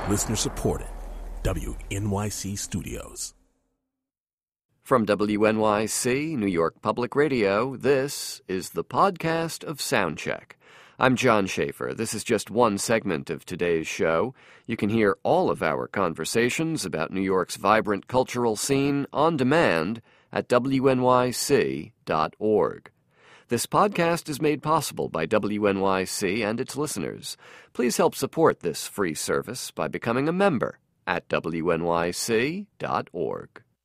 Listener supported. WNYC Studios. From WNYC, New York Public Radio, this is the podcast of Soundcheck. I'm John Schaefer. This is just one segment of today's show. You can hear all of our conversations about New York's vibrant cultural scene on demand at WNYC.org. This podcast is made possible by WNYC and its listeners. Please help support this free service by becoming a member at WNYC.org.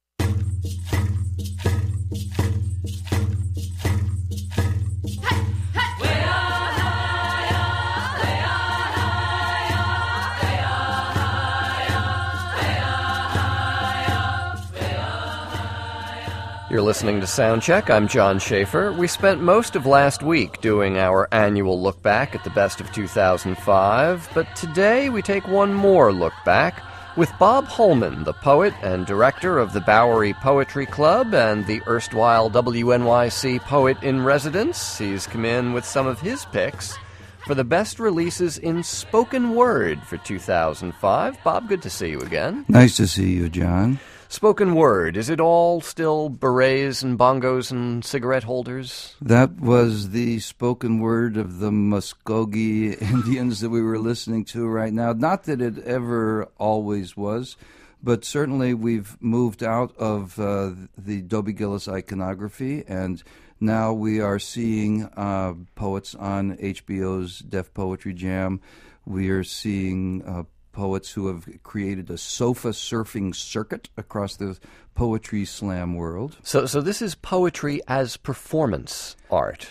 You're listening to Soundcheck. I'm John Schaefer. We spent most of last week doing our annual look back at the best of 2005, but today we take one more look back with Bob Holman, the poet and director of the Bowery Poetry Club and the erstwhile WNYC Poet in Residence. He's come in with some of his picks for the best releases in spoken word for 2005. Bob, good to see you again. Nice to see you, John. Spoken word, is it all still berets and bongos and cigarette holders? That was the spoken word of the Muskogee Indians that we were listening to right now. Not that it ever always was, but certainly we've moved out of the Dobie Gillis iconography, and now we are seeing poets on HBO's Def Poetry Jam. We are seeing poets who have created a sofa surfing circuit across the poetry slam world. So this is poetry as performance art.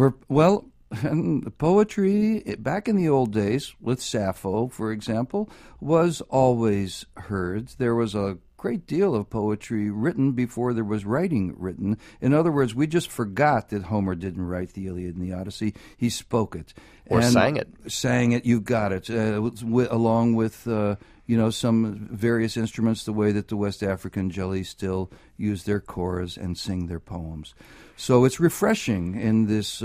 Poetry, back in the old days, with Sappho, for example, was always heard. There was a great deal of poetry written before there was writing written. In other words, we just forgot that Homer didn't write the Iliad and the Odyssey. He spoke it. Or sang it. Sang it, you got it, along with some various instruments, the way that the West African Jelly still use their chorus and sing their poems. So it's refreshing in this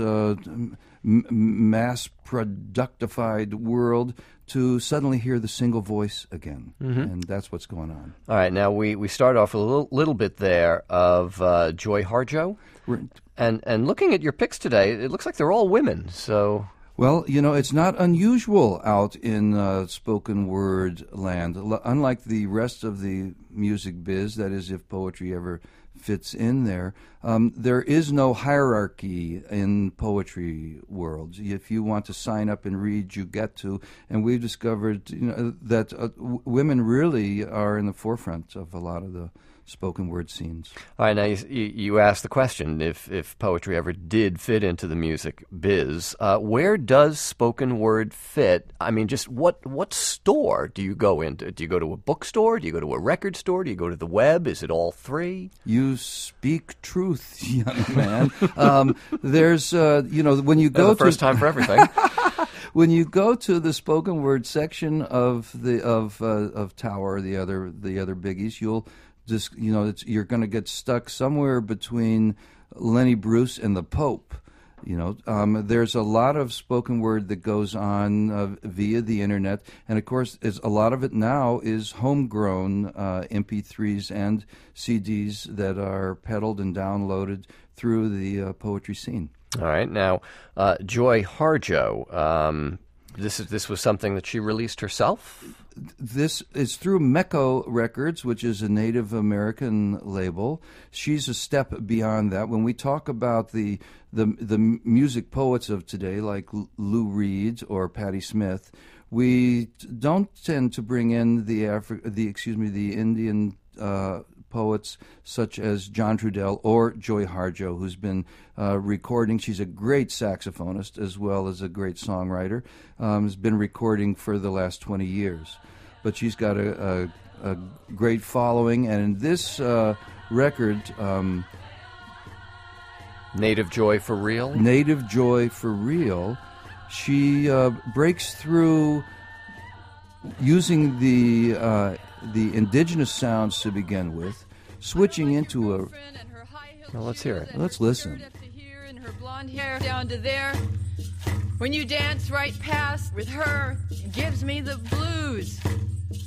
mass-productified world to suddenly hear the single voice again. Mm-hmm. And that's what's going on. All right, now we start off with a little bit there of Joy Harjo. And looking at your picks today, it looks like they're all women, so... Well, it's not unusual out in spoken word land. Unlike the rest of the music biz, that is, if poetry ever fits in there, there is no hierarchy in poetry world. If you want to sign up and read, you get to. And we've discovered that women really are in the forefront of a lot of the spoken word scenes. All right, now you asked the question if poetry ever did fit into the music biz. Where does spoken word fit? I mean, just what store do you go into? Do you go to a bookstore? Do you go to a record store? Do you go to the web? Is it all three? You speak truth, young man. There's when you go the first time for everything. When you go to the spoken word section of Tower, the other biggies, you'll just you're going to get stuck somewhere between Lenny Bruce and the Pope. There's a lot of spoken word that goes on via the internet, and of course, a lot of it now is homegrown MP3s and CDs that are peddled and downloaded through the poetry scene. All right, now Joy Harjo. This was something that she released herself? This is through Mecco Records, which is a Native American label. She's a step beyond that. When we talk about the music poets of today, like Lou Reed or Patti Smith, we don't tend to bring in the Indian poets such as John Trudell or Joy Harjo, who's been recording. She's a great saxophonist as well as a great songwriter. Has been recording for the last 20 years. But she's got a great following, and in this record... Native Joy for Real? Native Joy for Real. She breaks through using the indigenous sounds to begin with, switching into a... Well, let's hear it. Let's listen. Her blonde hair down to there. When you dance right past with her, it gives me the blues.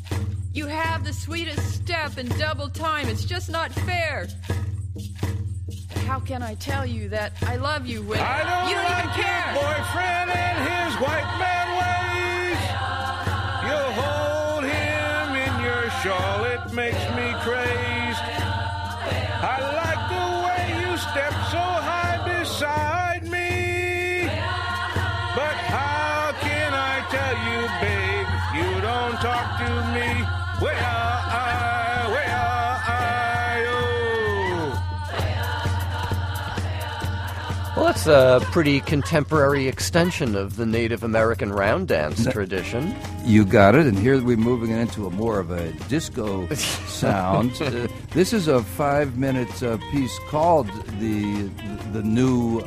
You have the sweetest step in double time. It's just not fair. How can I tell you that I love you when I don't you don't like even care? your boyfriend and his white man ways. You hold him in your shawl, it makes me crazed. I like the way you step so high beside me. But how can I tell you, babe, you don't talk to me? Where I, oh. Well, that's a pretty contemporary extension of the Native American round dance tradition. You got it, and here we're moving it into a more of a disco sound. This is a 5-minute piece called the new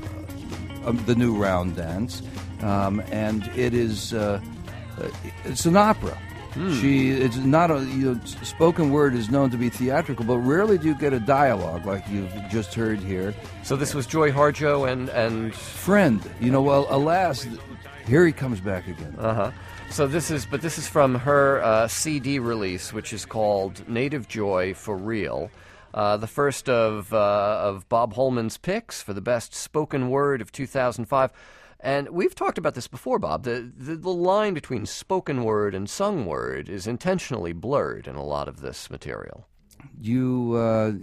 round dance, and it is it's an opera. It's not spoken word is known to be theatrical, but rarely do you get a dialogue like you've just heard here. So this was Joy Harjo and Friend, well, alas, here he comes back again. So this is from her CD release, which is called Native Joy for Real. The first of Bob Holman's picks for the best spoken word of 2005. And we've talked about this before, Bob. The line between spoken word and sung word is intentionally blurred in a lot of this material. You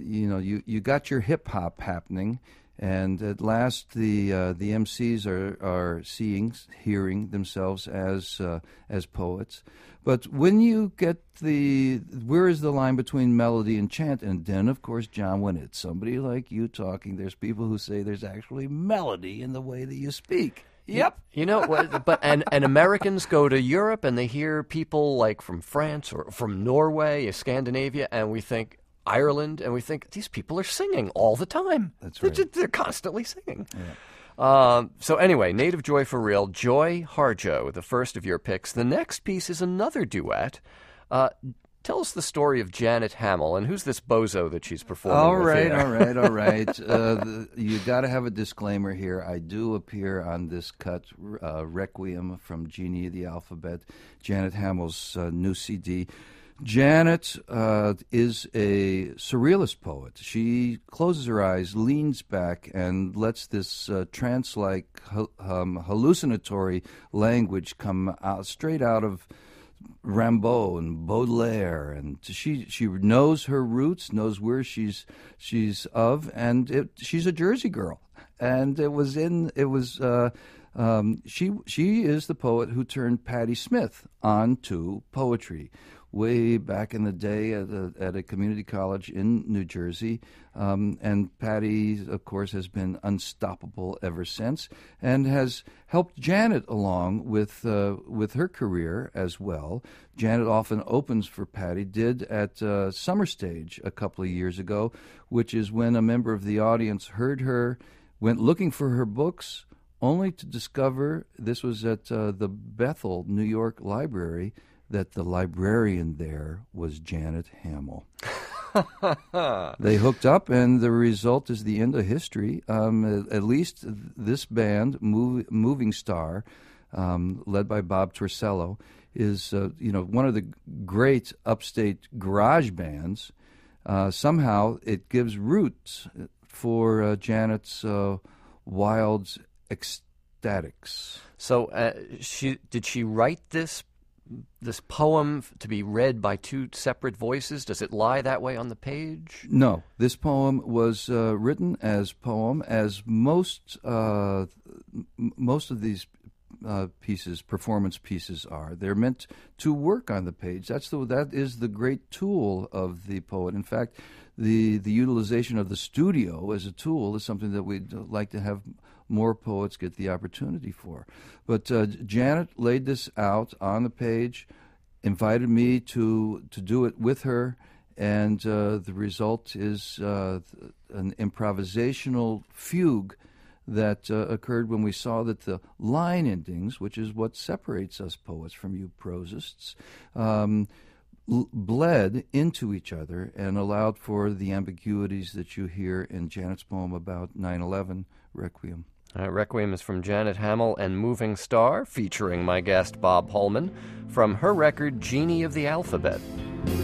got your hip hop happening, and at last the MCs are hearing themselves as poets. But when you get where is the line between melody and chant? And then, of course, John, when it's somebody like you talking, there's people who say there's actually melody in the way that you speak. Yep. And Americans go to Europe and they hear people like from France or from Norway, Scandinavia, and we think Ireland, and we think these people are singing all the time. That's right. They're constantly singing. Yeah. So anyway, Native Joy for Real, Joy Harjo, the first of your picks. The next piece is another duet. Tell us the story of Janet Hamill, and who's this bozo that she's performing with here? All right. You got to have a disclaimer here. I do appear on this cut, Requiem from Genie of the Alphabet, Janet Hamill's new CD. Janet is a surrealist poet. She closes her eyes, leans back, and lets this trance-like hallucinatory language come out straight out of Rimbaud and Baudelaire, and she knows her roots, knows where she's of, and she's a Jersey girl, and she is the poet who turned Patti Smith onto poetry way back in the day at a community college in New Jersey. And Patti, of course, has been unstoppable ever since and has helped Janet along with her career as well. Janet often opens for Patti, did at Summer Stage a couple of years ago, which is when a member of the audience heard her, went looking for her books, only to discover, this was at the Bethel, New York Library, that the librarian there was Janet Hamill. They hooked up, and the result is the end of history. At least this band, Moving Star, led by Bob Torsello, is one of the great upstate garage bands. Somehow it gives roots for Janet's wild ecstatics. So did she write this poem to be read by two separate voices? Does it lie that way on the page? No, this poem was written as poem, as most of these performance pieces are. They're meant to work on the page. That is the great tool of the poet. In fact, the utilization of the studio as a tool is something that we'd like to have more poets get the opportunity for. But Janet laid this out on the page, invited me to do it with her, and the result is an improvisational fugue that occurred when we saw that the line endings, which is what separates us poets from you prosists, bled into each other and allowed for the ambiguities that you hear in Janet's poem about 9/11, Requiem. Requiem is from Janet Hamill and Moving Star, featuring my guest Bob Holman, from her record Genie of the Alphabet.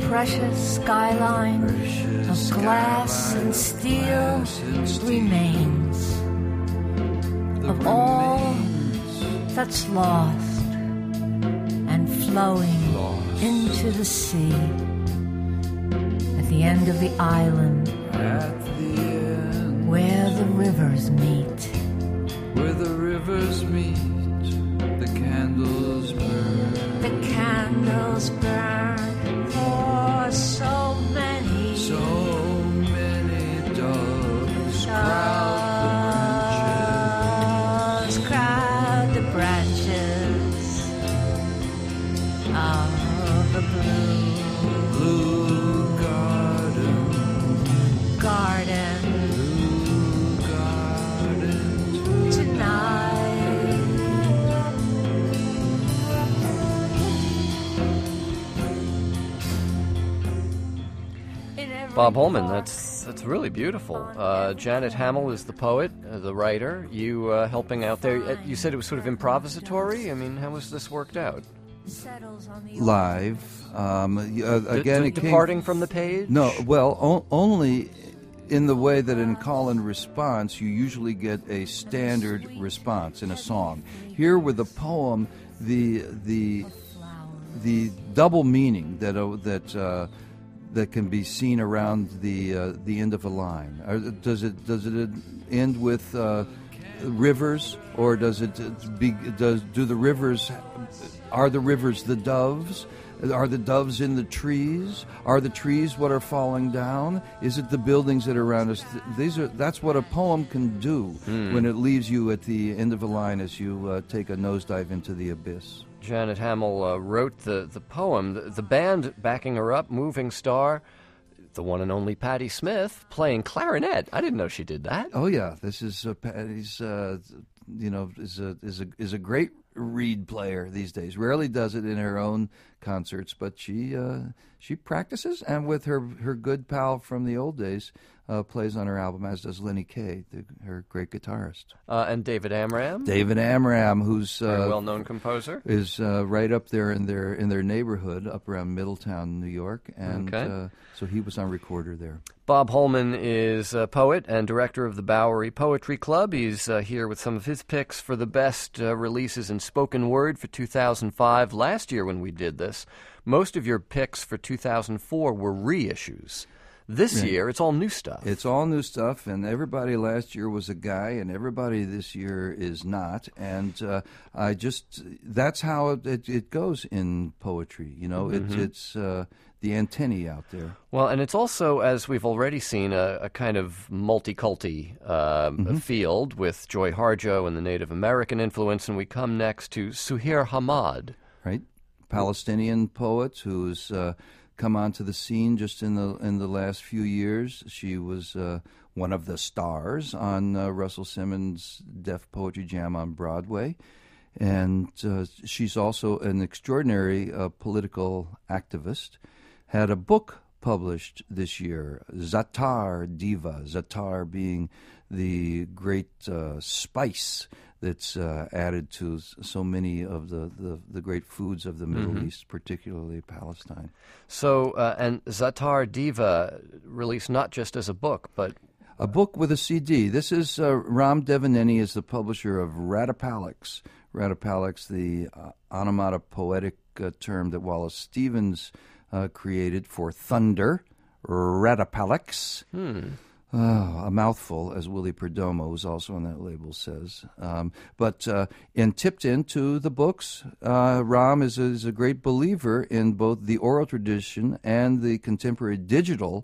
precious skyline of glass and steel remains of all that's lost and flowing into the sea at the end of the island where the rivers meet. Where the rivers meet, the candles burn. The candles burn for so many doves crowd the branches of the blue garden tonight. Bob Holman, that's really beautiful. Janet Hamill is the poet, the writer. You helping out there. You said it was sort of improvisatory. I mean, how was this worked out? Live. Again, it departing from the page? No, well, only in the way that in call and response, you usually get a standard response in a song. Here with the poem, the double meaning that can be seen around the end of a line. Does it end with rivers, or does it do the rivers? Are the rivers the doves? Are the doves in the trees? Are the trees what are falling down? Is it the buildings that are around us? That's what a poem can do when it leaves you at the end of a line as you take a nosedive into the abyss. Janet Hamill wrote the poem. The band backing her up, Moving Star, the one and only Patti Smith, playing clarinet. I didn't know she did that. Oh yeah, this is Patti's. Is a great reed player these days. Rarely does it in her own concerts, but she practices, and with her good pal from the old days, plays on her album, as does Lenny Kaye, her great guitarist. And David Amram. David Amram, who's a well-known composer, is right up there in their neighborhood, up around Middletown, New York, and so he was on recorder there. Bob Holman is a poet and director of the Bowery Poetry Club. He's here with some of his picks for the best releases in spoken word for 2005. Last year when we did this, most of your picks for 2004 were reissues. This year, it's all new stuff. It's all new stuff, and everybody last year was a guy, and everybody this year is not. And that's how it goes in poetry. You know, it's the antennae out there. Well, and it's also, as we've already seen, a kind of multi-culti field with Joy Harjo and the Native American influence, and we come next to Suhair Hamad. Right, Palestinian poet who's come onto the scene just in the last few years. She was one of the stars on Russell Simmons' Def Poetry Jam on Broadway, and she's also an extraordinary political activist. Had a book published this year, Zatar Diva, Zatar being the great spice that's added to so many of the great foods of the Middle East, particularly Palestine. So, and Zatar Diva released not just as a book, but a book with a CD. This is Ram Devaneni is the publisher of Ratapalix. Ratapalix, the onomatopoetic term that Wallace Stevens created for thunder, Ratapalix. A mouthful, as Willie Perdomo, who's also on that label, says. But tipped into the books, Ram is a great believer in both the oral tradition and the contemporary digital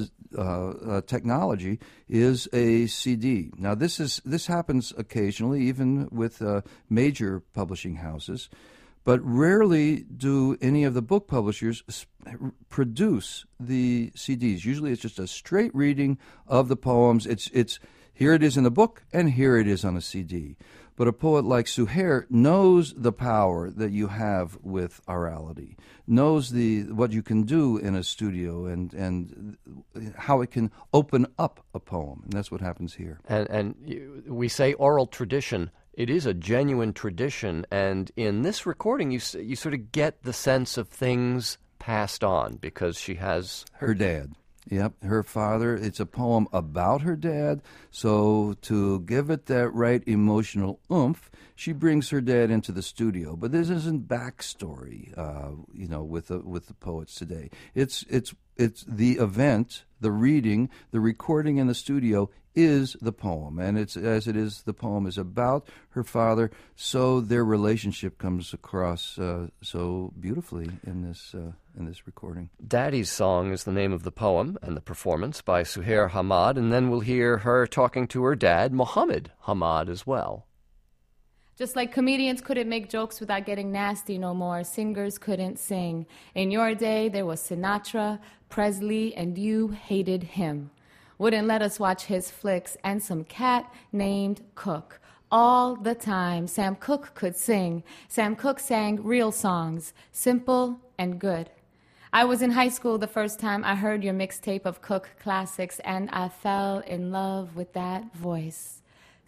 technology is a CD. Now, this happens occasionally, even with major publishing houses. But rarely do any of the book publishers produce the CDs. Usually it's just a straight reading of the poems. It's here it is in the book, and here it is on a CD. But a poet like Suhair knows the power that you have with orality, knows what you can do in a studio and how it can open up a poem. And that's what happens here. And we say oral tradition. It is a genuine tradition, and in this recording, you sort of get the sense of things passed on because she has her dad. Yep, her father. It's a poem about her dad. So to give it that right emotional oomph, she brings her dad into the studio. But this isn't backstory, with the poets today. It's the event, the reading, the recording in the studio is the poem, and the poem is about her father. So their relationship comes across so beautifully in this recording. Daddy's Song is the name of the poem and the performance by Suhair Hamad, and then we'll hear her talking to her dad, Mohammed Hamad, as well. Just like comedians couldn't make jokes without getting nasty no more, singers couldn't sing. In your day, there was Sinatra, Presley, and you hated him. Wouldn't let us watch his flicks, and some cat named Cook. All the time, Sam Cooke could sing. Sam Cooke sang real songs, simple and good. I was in high school the first time I heard your mixtape of Cooke classics, and I fell in love with that voice.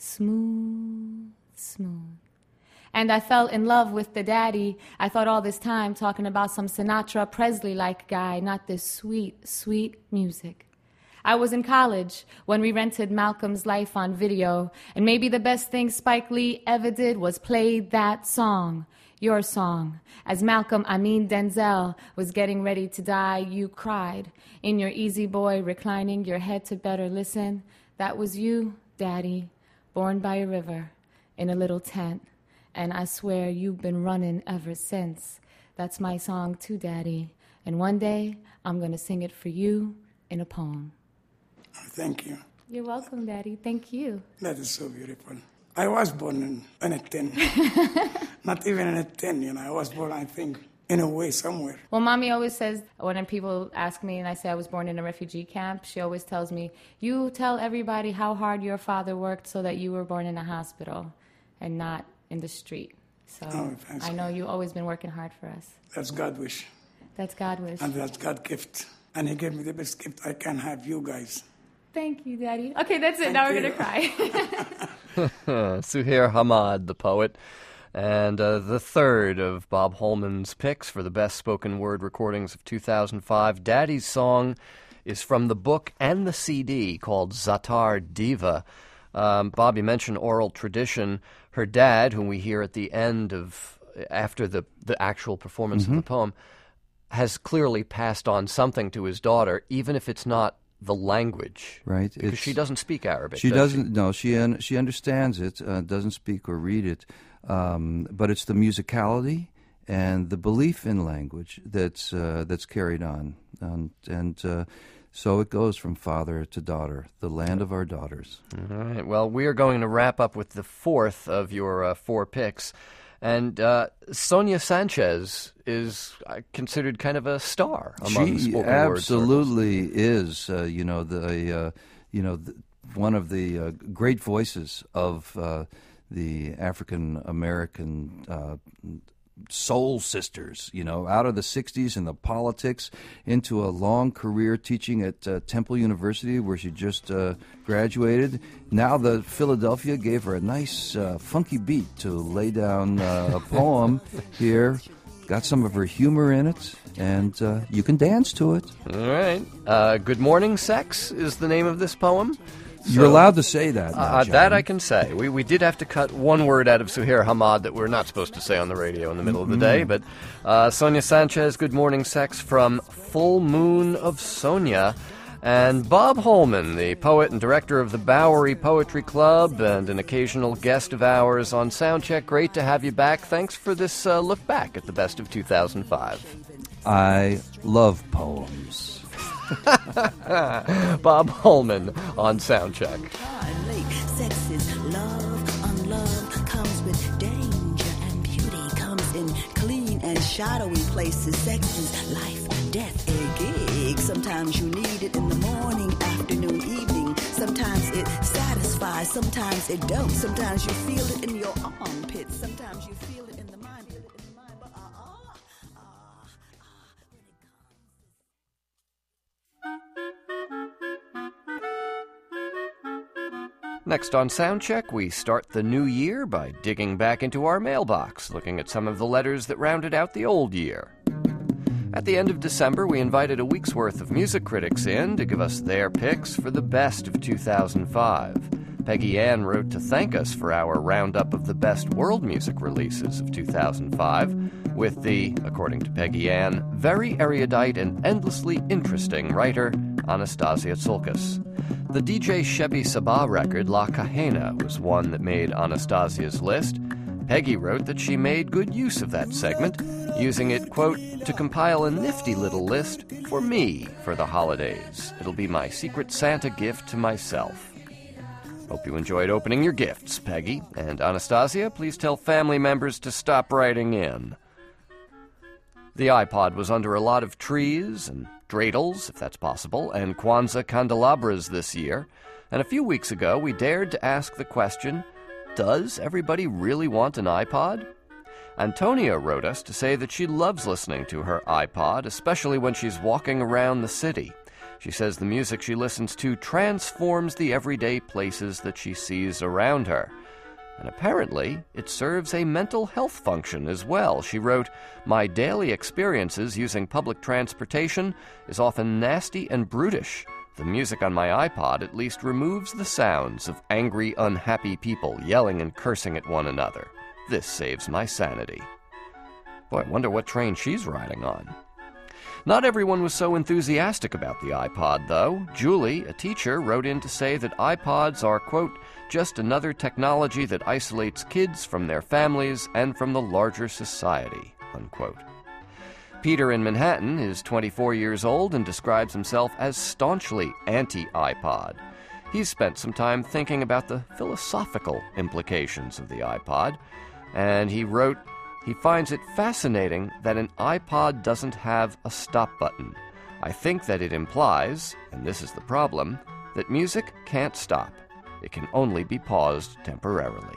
Smooth, smooth. And I fell in love with the daddy. I thought all this time talking about some Sinatra, Presley-like guy, not this sweet, sweet music. I was in college when we rented Malcolm's Life on video, and maybe the best thing Spike Lee ever did was play that song, your song. As Malcolm, Denzel, was getting ready to die, you cried. In your easy boy, reclining your head to better listen. That was you, Daddy, born by a river, in a little tent. And I swear you've been running ever since. That's my song too, Daddy. And one day, I'm going to sing it for you in a poem. Thank you. You're welcome, Daddy. Thank you. That is so beautiful. I was born in a tent. Not even in a tent, I was born, I think, in a way somewhere. Well, Mommy always says, when people ask me and I say I was born in a refugee camp, she always tells me, you tell everybody how hard your father worked so that you were born in a hospital and not in the street. So I know you've always been working hard for us. That's God's wish. That's God's wish. And that's God's gift. And He gave me the best gift I can have, you guys. Thank you, Daddy. Okay, that's it. Now we're going to cry. Suhair Hamad, the poet, and the third of Bob Holman's picks for the best spoken word recordings of 2005. Daddy's Song is from the book and the CD called Zatar Diva. Bob, you mentioned oral tradition. Her dad, whom we hear at the end after the actual performance of the poem, has clearly passed on something to his daughter, even if it's not the language, right? Because she doesn't speak Arabic. She doesn't. No, she understands it. Doesn't speak or read it, but it's the musicality and the belief in language that's carried on, and so it goes from father to daughter, the land of our daughters. All right. Well, we are going to wrap up with the fourth of your four picks. And Sonia Sanchez is considered kind of a star among spoken word. She absolutely is. One of the great voices of the African American soul sisters. Out of the '60s and the politics into a long career teaching at Temple University, where she just graduated. Now the Philadelphia gave her a nice funky beat to lay down a poem here. Got some of her humor in it, and you can dance to it. All right. Good Morning Sex is the name of this poem. You're allowed to say that now, that I can say. We did have to cut one word out of Suhair Hamad that we're not supposed to say on the radio in the middle of the day. But Sonia Sanchez, Good Morning Sex from Full Moon of Sonia. And Bob Holman, the poet and director of the Bowery Poetry Club and an occasional guest of ours on Soundcheck. Great to have you back. Thanks for this look back at the best of 2005. I love poems. Bob Holman on Soundcheck. Sex is love, unlove comes with danger, and beauty comes in clean and shadowy places. Sex is life, death, a gig. Sometimes you need it in the morning, afternoon, evening. Sometimes it satisfies, sometimes it don't. Sometimes you feel it in your armpits, sometimes you feel it in the mind. Next on Soundcheck, we start the new year by digging back into our mailbox, looking at some of the letters that rounded out the old year. At the end of December, we invited a week's worth of music critics in to give us their picks for the best of 2005. Peggy Ann wrote to thank us for our roundup of the best world music releases of 2005 with the, according to Peggy Ann, very erudite and endlessly interesting writer Anastasia Tsulkas. The DJ Chebby Sabah record La Cajena was one that made Anastasia's list. Peggy wrote that she made good use of that segment, using it, quote, to compile a nifty little list for me for the holidays. It'll be my Secret Santa gift to myself. Hope you enjoyed opening your gifts, Peggy. And Anastasia, please tell family members to stop writing in. The iPod was under a lot of trees and dreidels, if that's possible, and Kwanzaa candelabras this year. And a few weeks ago, we dared to ask the question, does everybody really want an iPod? Antonia wrote us to say that she loves listening to her iPod, especially when she's walking around the city. She says the music she listens to transforms the everyday places that she sees around her. And apparently, it serves a mental health function as well. She wrote, my daily experiences using public transportation is often nasty and brutish. The music on my iPod at least removes the sounds of angry, unhappy people yelling and cursing at one another. This saves my sanity. Boy, I wonder what train she's riding on. Not everyone was so enthusiastic about the iPod, though. Julie, a teacher, wrote in to say that iPods are, quote, just another technology that isolates kids from their families and from the larger society, unquote. Peter in Manhattan is 24 years old and describes himself as staunchly anti-iPod. He's spent some time thinking about the philosophical implications of the iPod, and he wrote, he finds it fascinating that an iPod doesn't have a stop button. I think that it implies, and this is the problem, that music can't stop. It can only be paused temporarily.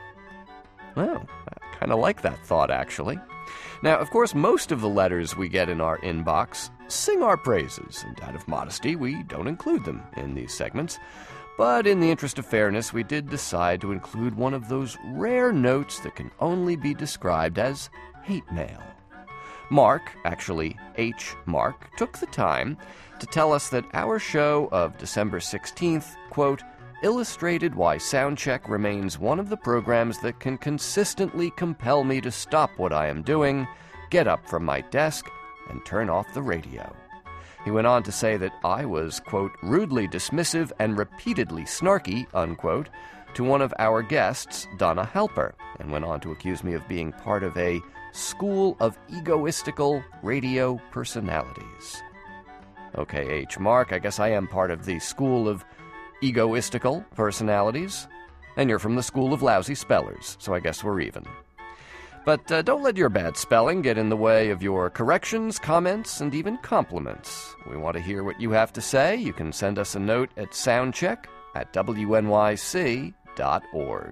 Well, I kind of like that thought, actually. Now, of course, most of the letters we get in our inbox sing our praises, and out of modesty, we don't include them in these segments. But in the interest of fairness, we did decide to include one of those rare notes that can only be described as hate mail. Mark, actually H. Mark, took the time to tell us that our show of December 16th, quote, illustrated why Soundcheck remains one of the programs that can consistently compel me to stop what I am doing, get up from my desk, and turn off the radio. He went on to say that I was, quote, rudely dismissive and repeatedly snarky, unquote, to one of our guests, Donna Halper, and went on to accuse me of being part of a school of egoistical radio personalities. Okay, H. Mark, I guess I am part of the school of egoistical personalities, and you're from the school of lousy spellers, so I guess we're even. But don't let your bad spelling get in the way of your corrections, comments, and even compliments. We want to hear what you have to say. You can send us a note at soundcheck@wnyc.org.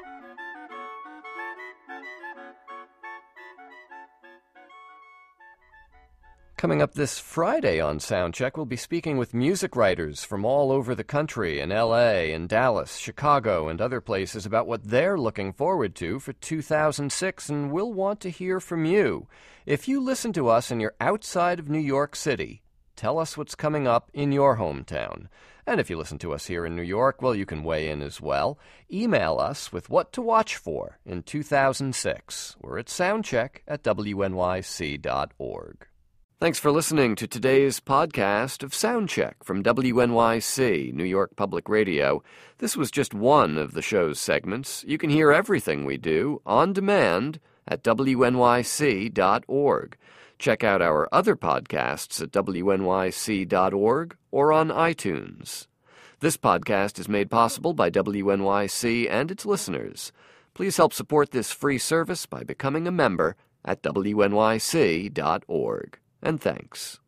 Coming up this Friday on Soundcheck, we'll be speaking with music writers from all over the country in L.A. and Dallas, Chicago, and other places about what they're looking forward to for 2006, and we'll want to hear from you. If you listen to us and you're outside of New York City, tell us what's coming up in your hometown. And if you listen to us here in New York, well, you can weigh in as well. Email us with what to watch for in 2006. We're at soundcheck@wnyc.org. Thanks for listening to today's podcast of Soundcheck from WNYC, New York Public Radio. This was just one of the show's segments. You can hear everything we do on demand at WNYC.org. Check out our other podcasts at WNYC.org or on iTunes. This podcast is made possible by WNYC and its listeners. Please help support this free service by becoming a member at WNYC.org. And thanks.